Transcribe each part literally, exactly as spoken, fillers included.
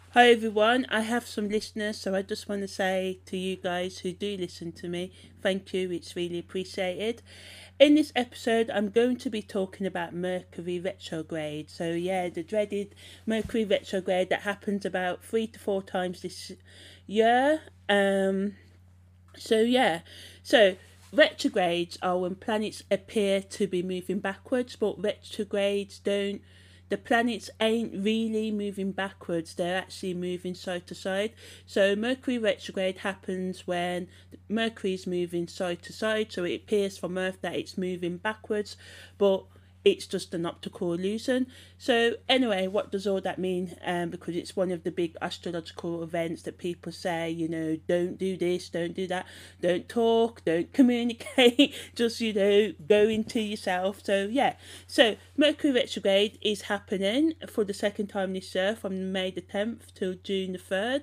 Hi everyone, I have some listeners, so I just want to say to you guys who do listen to me, thank you, it's really appreciated. In this episode, I'm going to be talking about Mercury retrograde. So, yeah, the dreaded Mercury retrograde that happens about three to four times this year. Um, so, yeah, so retrogrades are when planets appear to be moving backwards, but retrogrades don't. The planets ain't really moving backwards, they're actually moving side to side. So, Mercury retrograde happens when Mercury's moving side to side, so it appears from Earth that it's moving backwards, but it's just an optical illusion. So anyway, what does all that mean? Um, because it's one of the big astrological events that people say, you know, don't do this, don't do that, don't talk, don't communicate, just you know, go into yourself. So yeah, so Mercury retrograde is happening for the second time this year, from May the tenth till June the third.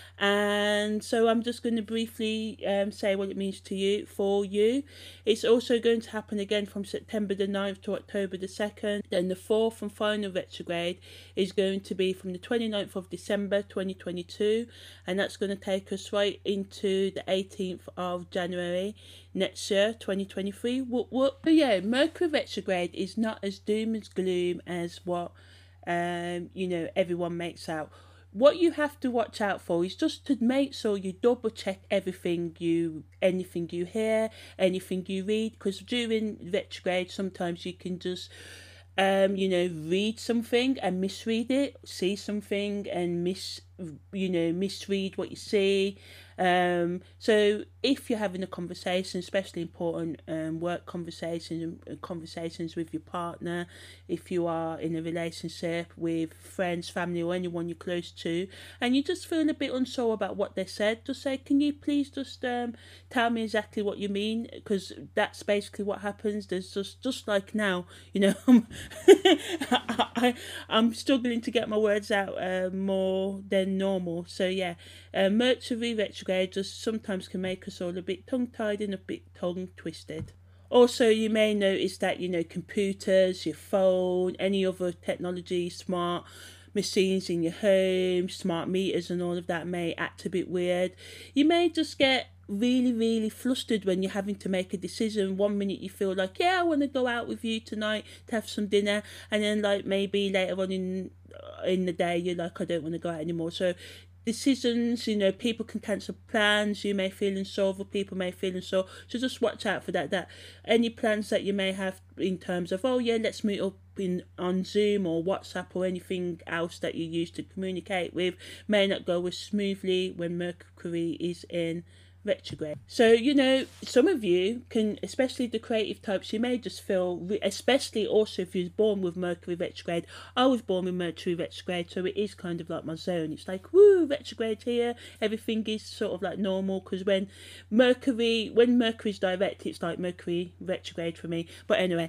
And so I'm just going to briefly um, say what it means to you, for you. It's also going to happen again from September the ninth to October the second. Then the fourth and final retrograde is going to be from the twenty-ninth of December twenty twenty-two, and that's going to take us right into the eighteenth of January next year, twenty twenty-three. What, what? But yeah, Mercury retrograde is not as doom and gloom as what um, you know, everyone makes out. What you have to watch out for is just to make sure you double check everything you anything you hear, anything you read, because during retrograde sometimes you can just um you know read something and misread it, see something and miss you know misread what you see. Um so if you're having a conversation, especially important um work conversations and conversations with your partner, if you are in a relationship with friends, family, or anyone you're close to, and you just feel a bit unsure about what they said, just say, can you please just um tell me exactly what you mean? Because that's basically what happens. There's just just like now, you know, I, I'm struggling to get my words out uh, more than normal. So yeah, uh, Mercury retrograde just sometimes can make us all a bit tongue-tied and a bit tongue-twisted. Also, you may notice that, you know, computers, your phone, any other technology, smart machines in your home, smart meters, and all of that may act a bit weird. You may just get really, really flustered when you're having to make a decision. One minute you feel like, yeah, I want to go out with you tonight to have some dinner, and then, like, maybe later on in in the day, you're like, I don't want to go out anymore. So decisions, you know, people can cancel plans, you may feel unsure, other people may feel unsure, so just watch out for that. That any plans that you may have in terms of, oh yeah, let's meet up in on Zoom or WhatsApp or anything else that you use to communicate with, may not go as smoothly when Mercury is in retrograde. So, you know, some of you can, especially the creative types, you may just feel, especially also if you're born with Mercury retrograde. I was born with Mercury retrograde, so it is kind of like my zone. It's like, woo, retrograde here. Everything is sort of like normal, because when Mercury, when Mercury's direct, it's like Mercury retrograde for me. But anyway,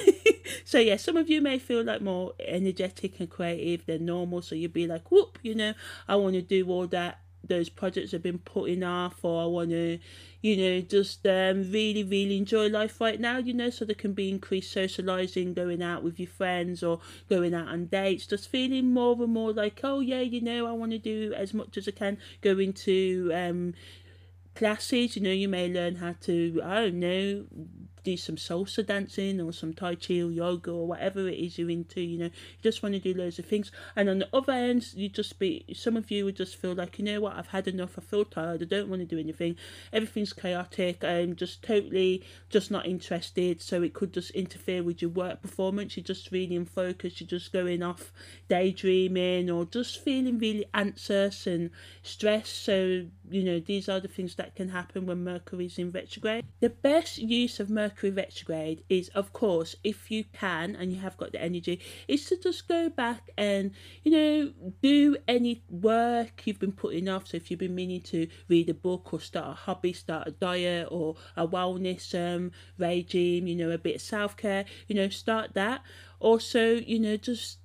so yeah, some of you may feel like more energetic and creative than normal. So you'll be like, whoop, you know, I want to do all that, those projects have been putting off, or I want to, you know, just um, really, really enjoy life right now, you know, so there can be increased socialising, going out with your friends or going out on dates, just feeling more and more like, oh yeah, you know, I want to do as much as I can, go into um, classes, you know, you may learn how to, I don't know, do some salsa dancing or some Tai Chi or yoga or whatever it is you're into, you know, you just want to do loads of things. And on the other end, you just be, some of you would just feel like, you know what, I've had enough, I feel tired, I don't want to do anything, everything's chaotic, I'm just totally just not interested, so it could just interfere with your work performance, you're just really unfocused, you're just going off daydreaming or just feeling really anxious and stressed. So, you know, these are the things that can happen when Mercury's in retrograde. The best use of Mercury retrograde is, of course, if you can and you have got the energy, is to just go back and, you know, do any work you've been putting off. So if you've been meaning to read a book or start a hobby, start a diet or a wellness um, regime, you know, a bit of self-care, you know, start that. Also, you know, just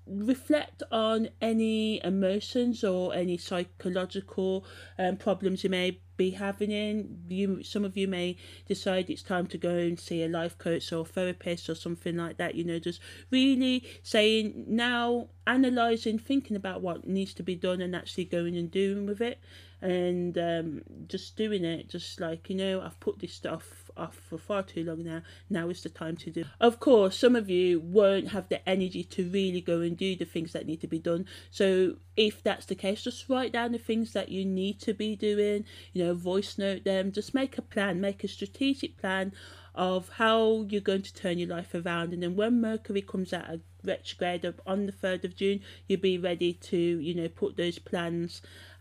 reflect on any emotions or any psychological um, problems you may be having in you. Some of you may decide it's time to go and see a life coach or therapist or something like that, you know, just really saying now, analysing, thinking about what needs to be done and actually going and doing with it, and um, just doing it, just like, you know, I've put this stuff off for far too long now, now is the time to do. Of course, some of you won't have the energy to really go and do the things that need to be done, so if that's the case, just write down the things that you need to be doing, you know, voice note them, just make a plan, make a strategic plan of how you're going to turn your life around, and then when Mercury comes out of retrograde up on the third of June, you'll be ready to, you know, put those plans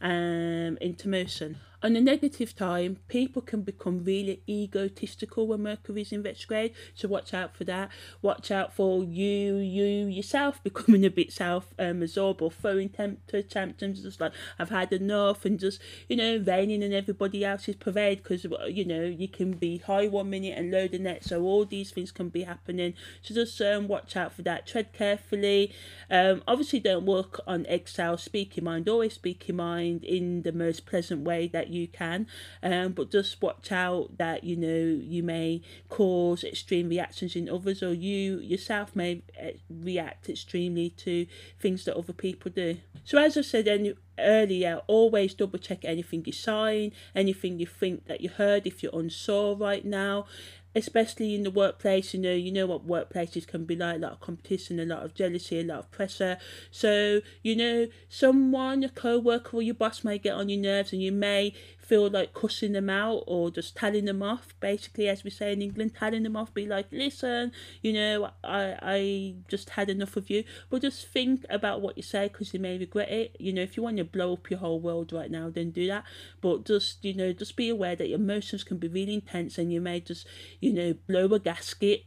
um into motion. On the negative time, people can become really egotistical when Mercury's in retrograde, so watch out for that. Watch out for you, you yourself becoming a bit self-absorbed or throwing temper tantrums, just like I've had enough, and just, you know, raining in everybody else's parade, because, you know, you can be high one minute and low the next, so all these things can be happening. So just um, watch out for that. Tread carefully. Um, obviously, don't walk on eggshells. Speak your mind. Always speak your mind in the most pleasant way that you can, um, but just watch out that, you know, you may cause extreme reactions in others, or you yourself may react extremely to things that other people do. So as I said any, earlier, always double check anything you sign, anything you think that you heard if you're unsure right now, especially in the workplace. You know, you know what workplaces can be like, a lot of competition, a lot of jealousy, a lot of pressure. So, you know, someone, a co-worker or your boss may get on your nerves, and you may feel like cussing them out or just telling them off, basically, as we say in England, telling them off, be like, listen, you know, I, I just had enough of you. But just think about what you say, because you may regret it. You know, if you want to blow up your whole world right now, then do that. But just, you know, just be aware that your emotions can be really intense, and you may just, you know, blow a gasket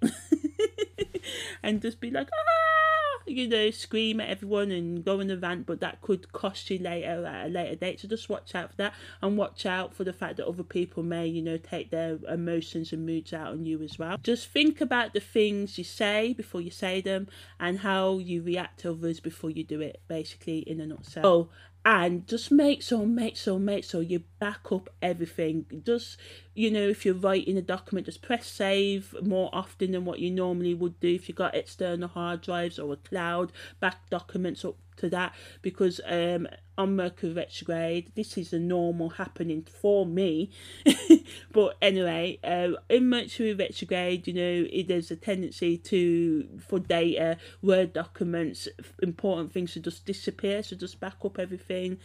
and just be like, ah, you know, scream at everyone and go on a rant, but that could cost you later at a later date. So just watch out for that, and watch out for the fact that other people may, you know, take their emotions and moods out on you as well. Just think about the things you say before you say them, and how you react to others before you do it, basically, in a nutshell. Oh, and just make sure, make sure, make sure you back up everything. Just, you know, if you're writing a document, just press save more often than what you normally would do. If you've got external hard drives or a cloud, back documents up to that, because um on Mercury retrograde, this is a normal happening for me. But anyway, uh, in Mercury retrograde, you know, it, there's a tendency to, for data, Word documents, important things to just disappear. So just back up everything,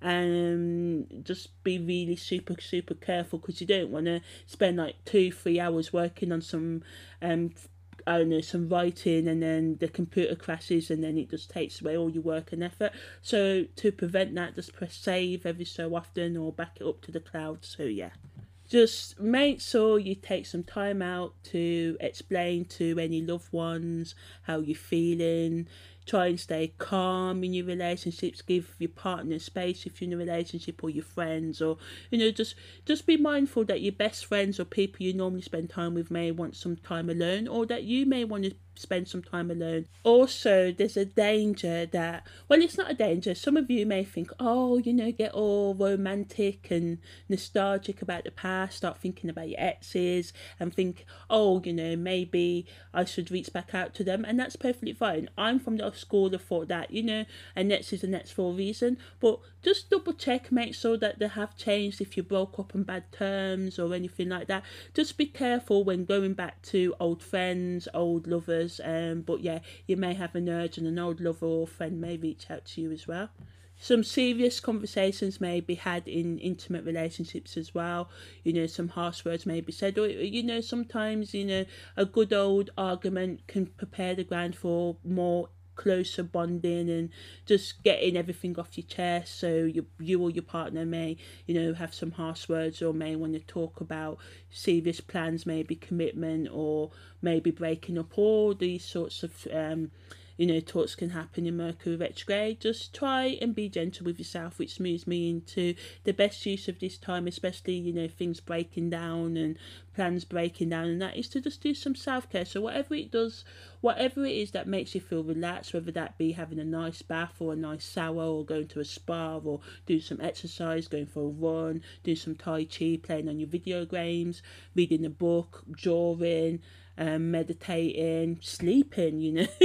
and just be really super, super careful, because you don't want to spend like two, three hours working on some um I don't know, some writing, and then the computer crashes, and then it just takes away all your work and effort. So to prevent that, just press save every so often, or back it up to the cloud. So yeah, just make sure you take some time out to explain to any loved ones how you're feeling. Try and stay calm in your relationships. Give your partner space if you're in a relationship, or your friends, or, you know, just just be mindful that your best friends or people you normally spend time with may want some time alone, or that you may want to spend some time alone. Also, there's a danger that, well, it's not a danger. Some of you may think, oh, you know, get all romantic and nostalgic about the past, start thinking about your exes, and think, oh, you know, maybe I should reach back out to them, and that's perfectly fine. I'm from the school of thought that, you know, an ex is an ex for a reason, but just double check, make sure that they have changed if you broke up on bad terms or anything like that. Just be careful when going back to old friends, old lovers, um, but yeah, you may have an urge, and an old lover or friend may reach out to you as well. Some serious conversations may be had in intimate relationships as well. You know, some harsh words may be said, or, you know, sometimes, you know, a good old argument can prepare the ground for more closer bonding and just getting everything off your chest. So you, you or your partner may, you know, have some harsh words, or may want to talk about serious plans, maybe commitment, or maybe breaking up. All these sorts of um you know, thoughts can happen in Mercury retrograde. Just try and be gentle with yourself, which moves me into the best use of this time, especially, you know, things breaking down and plans breaking down, and that is to just do some self-care. So whatever it does, whatever it is that makes you feel relaxed, whether that be having a nice bath or a nice shower or going to a spa or do some exercise, going for a run, do some Tai Chi, playing on your video games, reading a book, drawing, um, meditating, sleeping, you know.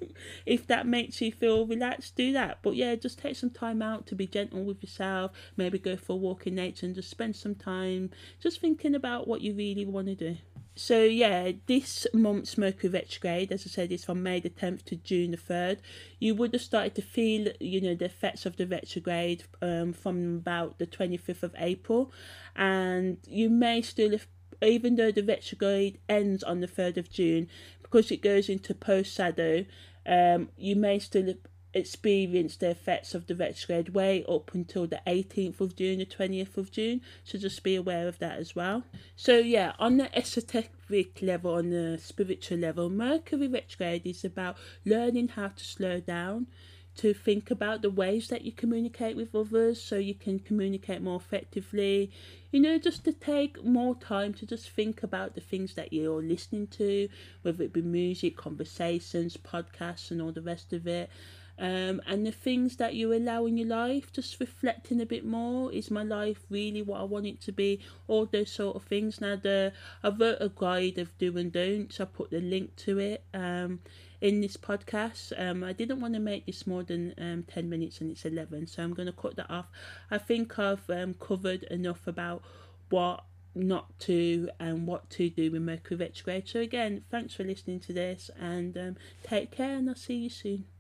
If that makes you feel relaxed, do that. But yeah, just take some time out to be gentle with yourself. Maybe go for a walk in nature and just spend some time just thinking about what you really want to do. So yeah, this month's Mercury retrograde, as I said, is from May the tenth to June the third. You would have started to feel, you know, the effects of the retrograde um, from about the twenty-fifth of April. And you may still have, even though the retrograde ends on the third of June, because it goes into post-shadow, um, you may still experience the effects of the retrograde way up until the eighteenth of June, the twentieth of June. So just be aware of that as well. So yeah, on the esoteric level, on the spiritual level, Mercury retrograde is about learning how to slow down, to think about the ways that you communicate with others so you can communicate more effectively, you know, just to take more time to just think about the things that you're listening to, whether it be music, conversations, podcasts and all the rest of it. Um, and the things that you allow in your life, just reflecting a bit more. Is my life really what I want it to be? All those sort of things. Now, the I wrote a guide of do and don'ts. I put the link to it um, in this podcast. Um, I didn't want to make this more than um, ten minutes, and it's eleven, so I'm going to cut that off. I think I've um, covered enough about what not to and what to do with Mercury retrograde. So again, thanks for listening to this, and um, take care, and I'll see you soon.